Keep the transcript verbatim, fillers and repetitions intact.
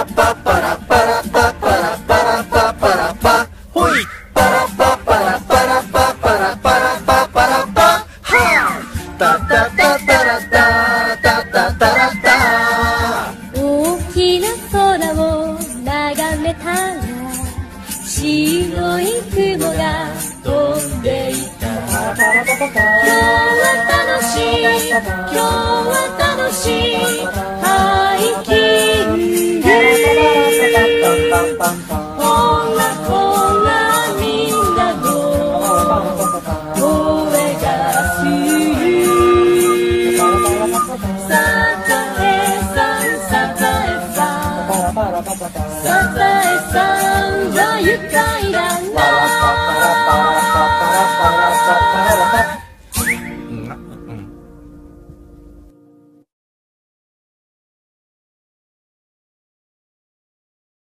パッパラパラパッパラパラパッパラパほいパラパッパラパラパッパラパラパッパラパはータタタタラタタタタラタ大きな空を眺めたら白い雲が飛んでいた。今日は楽しい今日は楽しいハイキング。ほらほらみんなの声がする。サザエさんサザエさんサザエさんは愉快だ。